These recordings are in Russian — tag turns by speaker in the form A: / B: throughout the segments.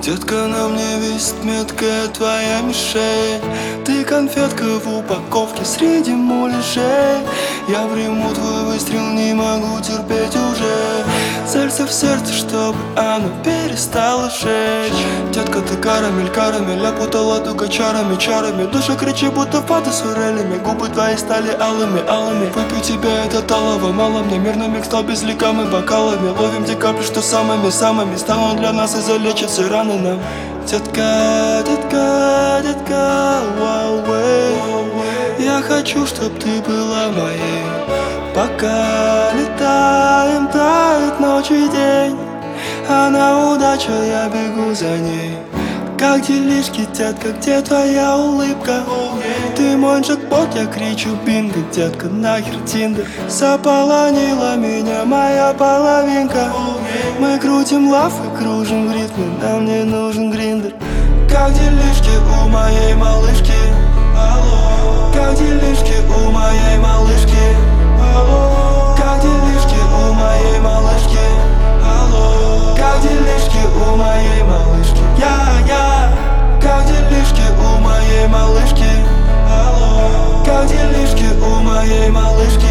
A: Детка, на мне висит меткая твоя мишень. Ты конфетка в упаковке среди муляжей. Я приму твой выстрел, не могу терпеть уже. Целься в сердце, чтобы оно перестало жечь. Детка, ты карамель, карамель, опутала туго чарами, чарами. Душа кричит, будто фото с форелями. Губы твои стали алыми, алыми. Выпью тебя, это талого, мало мне. Мирный микс стал безликами, бокалами. Ловим те капли, что самыми, самыми станут для нас и залечат все раны нам. Детка, детка, детка, вау, я хочу, чтоб ты была моей. Пока летаем, тает ночь и день, она удача, я бегу за ней. Как делишки, детка, где твоя улыбка? Ты мой джекпот, я кричу бинго, детка, нахер тиндер. Заполонила меня моя половинка. Мы крутим лав и кружим в ритме, нам не нужен гриндер. Как делишки у моей малышки? Алло. Как делишки у моей малышки? Алло. Как делишки у моей малышки? Алло. Как делишки у моей малышки? Я. Как делишки у моей малышки? Алло. Как делишки у моей малышки?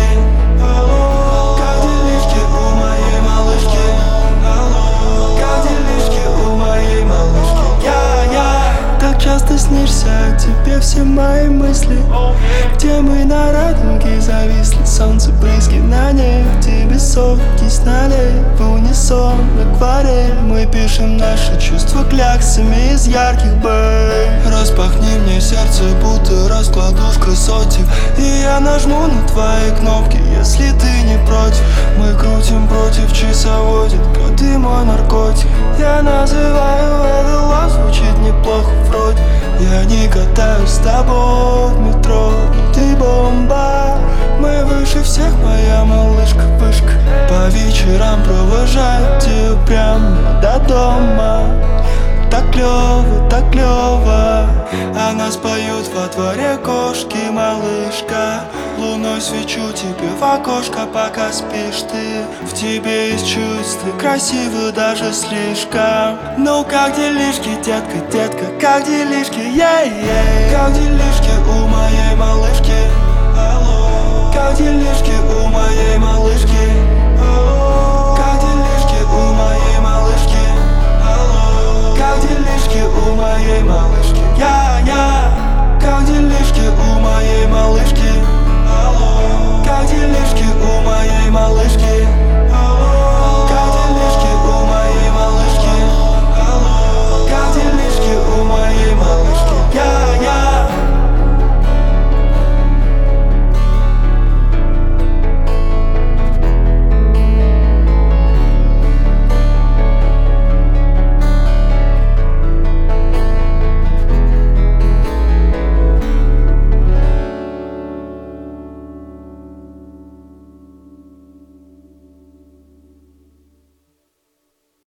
A: Алло. Как делишки у моей малышки? Алло. Как делишки у моей малышки? Я. Так часто снишься, тебе все мои мысли. Где мы на радуге зависли, солнце брызги на нефти, без сотки сняли в унисон акварель. Мы пишем наши чувства кляксами из ярких бэй. Распахни мне сердце, будто раскладу в красоте, и я нажму на твои кнопки, если ты не против. Мы крутим против часовой, детка, ты мой наркотик. Я называю это лав, звучит неплохо вроде. Я не катаюсь с тобой в метро, но ты бомба. Мы выше всех, моя малышка, вышка. По вечерам провожаю тебя прямо до дома. Так клёво, так клёво. А нас поют во дворе кошки, малышка. Луной свечу тебе в окошко, пока спишь ты. В тебе есть чувства, красиво даже слишком. Ну как делишки, детка, детка, как делишки, Как делишки у моей малышки? Алло. Как делишки у моей малышки?